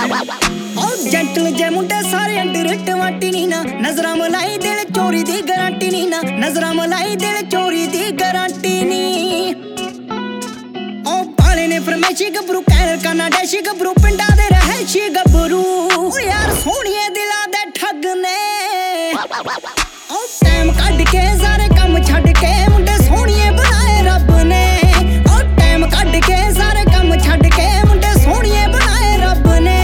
gentle ਜੇ ਮੁੰਡੇ ਸਾਰੇ ਅੰਡਰ 20 ਨੀ ਨਾ ਨਜ਼ਰਾਂ ਮਲਾਈ ਦਿਲ ਚੋਰੀ ਦੀ ਗਾਰੰਟੀ ਨੀ ਨਾ ਨਜ਼ਰਾਂ ਮਲਾਈ ਦਿਲ ਚੋਰੀ ਦੀ ਗਾਰੰਟੀ ਨੀ ਉਹ ਬਾਲੇ ਨੇ ਫਰਮੈਸ਼ੀ ਗੱਭਰੂ ਕਹਿਰ ਕਾਨਾ ਡੈਸ਼ੀ ਗੱਭਰੂ ਪਿੰਡਾਂ ਦੇ ਰਹਿਸ਼ੀ ਗੱਭਰੂ ਯਾਰ ਸੋਹਣੀਏ ਦਿਲਾਂ ਦੇ ਠੱਗ ਨੇ ਉਹ ਟਾਈਮ ਕੱਢ ਕੇ ਸਾਰੇ ਕੰਮ ਛੱਡ ਕੇ ਮੁੰਡੇ ਸੋਹਣੀਏ ਬਣਾਏ ਰੱਬ ਨੇ ਉਹ ਟਾਈਮ ਕੱਢ ਕੇ ਸਾਰੇ ਕੰਮ ਛੱਡ ਕੇ ਮੁੰਡੇ ਸੋਹਣੀਏ ਬਣਾਏ ਰੱਬ ਨੇ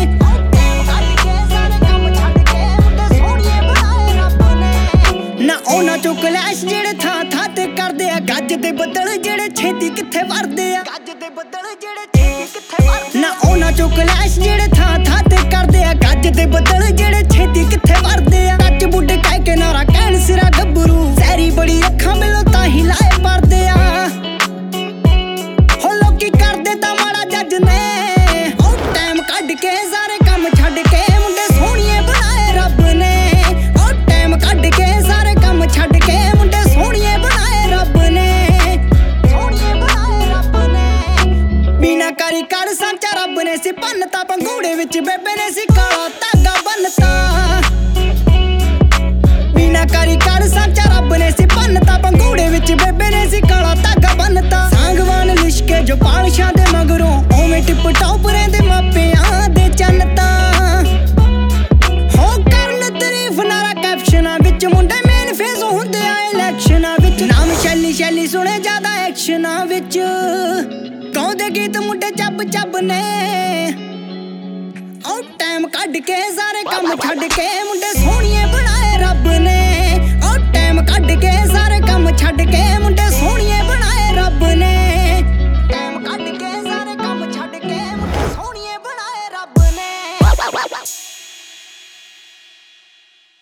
ਉਹਨਾਂ ਚੋਂ ਕਲੈਸ਼ ਜਿਹੜੇ ਥਾਂ ਥਾਂ ਤੇ ਕਰਦੇ ਆ ਗੱਜ ਦੇ ਬੱਦਲ ਜਿਹੜੇ ਛੇਤੀ ਕਿੱਥੇ ਵਰਦੇ ਆ ਗੱਜ ਦੇ ਬੱਦਲ ਜਿਹੜੇ ਛੇਤੀ ਕਿੱਥੇ ਵਰਦੇ ਨਾ ਉਹਨਾਂ ਚੋਂ ਕਲੈਸ਼ ਜਿਹੜੇ ਥਾਂ ਥਾਂ ਤੇ ਕਰਦੇ ਆ ਗੱਜ ਦੇ ਬੱਦਲ ਜਿਹੜੇ ਛੇਤੀ ਕਿੱਥੇ ਵਰਦੇ ਆ ਅੱਜ ਬੁੱਢੇ ਕਹਿ ਕੇ ਨਾਰਾ ਕਹਿਣ ਸਿਰਾ ਗੱਭਰੂ ਜ਼ਹਿਰੀ ਬੜੀ ਅੱਖਾਂ ਮਿਲੋ ਤਾਂ ਹੀ ਲਾਏ ਪਰਦੇ ਆ ਹੋ ਲੋਕੀ ਕਰਦੇ ਤਾਂ ਮਾੜਾ ਜੱਜ ਨੇ ਉਹ ਟਾਈਮ ਕੱਢ ਕੇ ਸਾਰੇ ਕੰਮ ਛੱਡ ਕੇ ਮੁੰਡੇ ਸੋਹਣੀਏ ਬਣਾਏ ਰੱਬ ਨੇ ਉਹ ਟਾਈਮ ਕੱਢ ਕੇ ਸਾਰੇ ਕੰਮ ਛੱਡ ਕੇ ਮੁੰਡੇ ਸੋਹਣੀਏ ਬਣਾਏ ਰੱਬ ਨੇ ਸੋਹਣੀਏ ਬਣਾਏ ਰੱਬ ਨੇ ਮੀਨਾਕਾਰੀ ਕਰ ਸਾਂਚਾ ਰੱਬ ਨੇ ਸੀ ਪੰਨਤਾ ਪੰਗੂੜੇ ਵਿੱਚ ਬੇਬੇ ਨੇ ਸੀ ਕਾਲਾ ਧਾਗਾ ਬੰਨਤਾ ਮੀਨਾਕਾਰੀ ਕਰ ਸਾਂਚਾ ਰੱਬ ਨੇ ਸੀ ਪੰਨਤਾ ਪੰਗੂੜੇ ਵਿੱਚ ਬੇਬੇ ਨੇ ਸੀ ਕਾਲਾ ਧਾਗਾ ਬੰਨਤਾ ਸਾਂਗਵਾਨ ਲਿਸ਼ਕੇ ਜੋ ਪਾਲਸ਼ਾਂ ਦੇ ਮਗਰੋਂ ਉਵੇਂ ਟਿਪ ਟੌਪਰੇ ਦੇ ਮਾਪਿਆਂ ਦੇ ਚੰਨਤਾ ਹੋ ਕਰਨ ਤਾਰੀਫ ਨਾਰਾ ਕੈਪਸ਼ਨਾਂ ਵਿੱਚ ਮੁੰਡੇ ਮੇਨ ਫੇਸ ਹੁੰਦੇ ਆ ਇਲੈਕਸ਼ਨਾਂ ਵਿੱਚ ਨਾਮ ਸ਼ੈਲੀ ਸੁਣੇ ਜ਼ਿਆਦਾ ਐਕਸ਼ਨਾਂ ਵਿੱਚ ਗਾਉਂਦੇ ਗੀਤ ਮੁੰਡੇ ਚੱਬ ਨੇ ਉਹ ਟਾਈਮ ਕੱਢ ਕੇ ਸਾਰੇ ਕੰਮ ਛੱਡ ਕੇ ਮੁੰਡੇ ਸੋਹਣੀਏ ਬਣਾਏ ਰੱਬ ਨੇ ਉਹ ਟਾਈਮ ਕੱਢ ਕੇ ਸਾਰੇ ਕੰਮ ਛੱਡ ਕੇ ਮੁੰਡੇ ਸੋਹਣੀਏ ਬਣਾਏ ਰੱਬ ਨੇ ਟਾਈਮ ਕੱਢ ਕੇ ਸਾਰੇ ਕੰਮ ਛੱਡ ਕੇ ਮੁੰਡੇ ਸੋਹਣੀਏ ਬਣਾਏ ਰੱਬ ਨੇ